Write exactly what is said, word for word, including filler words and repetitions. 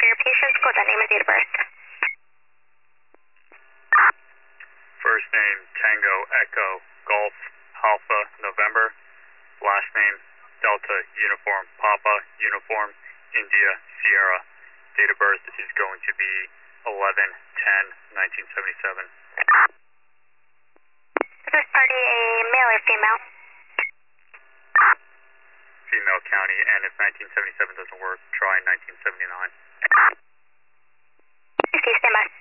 for your patients. Go with that name and date of birth. First name, Tango, Echo, Golf, Alpha, November. Last name, Delta, Uniform, Papa, Uniform, India, Sierra. Date of birth is going to be eleven ten nineteen seventy-seven. Is this party a male or female? Female county, and if nineteen seventy-seven doesn't work, try nineteen seventy-nine. Stand by.